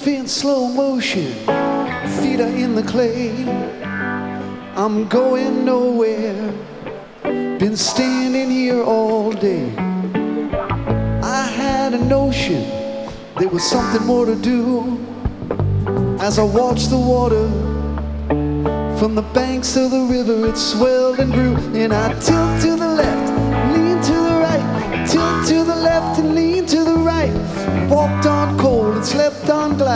in slow motion, feet are in the clay. I'm going nowhere, been standing here all day. I had a notion there was something more to do. As I watched the water from the banks of the river, it swelled and grew. And I tilt to the left, lean to the right, tilt to the left and lean to the right. Walked on coal and slept on glass.